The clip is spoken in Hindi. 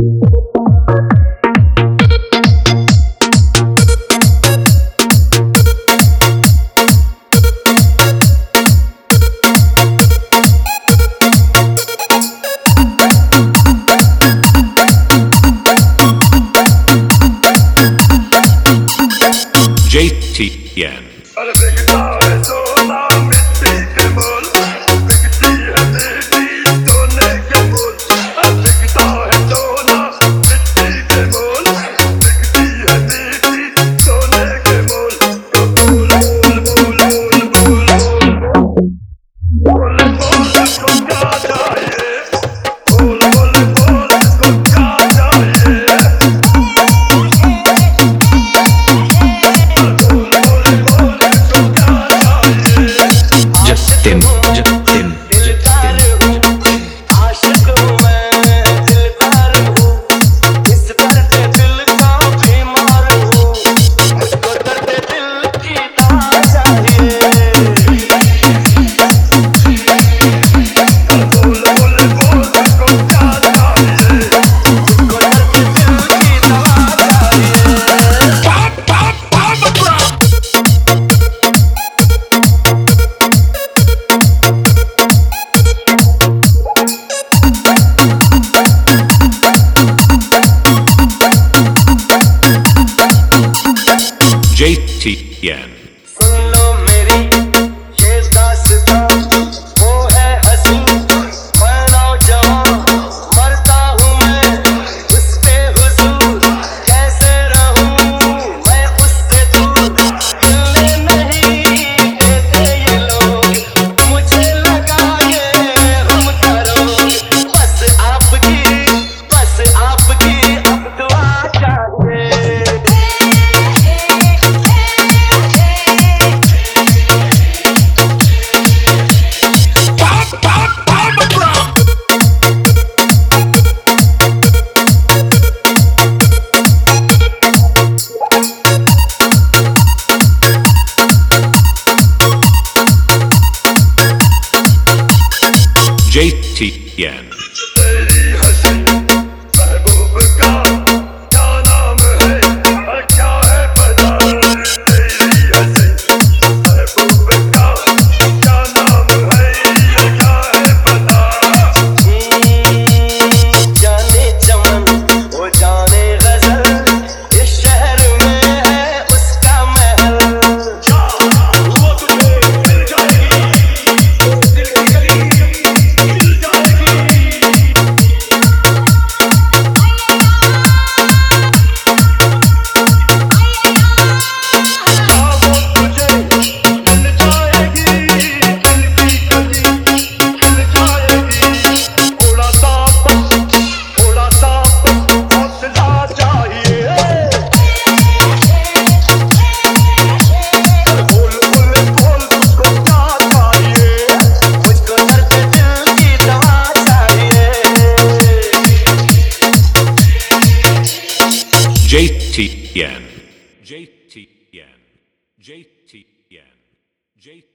JTN JTN सुन लो मेरी ये दास्तां, वो है हंसी मैं नौजवान, मरता हूँ मैं उस पे हुजूर, कैसे रहूँ मैं उससे दूर, मिलने नहीं देते ये लोग, मुझे लगा ये हम करोगे, बस आपकी अब दुआ चाहिए। JTN JTN JTN JTN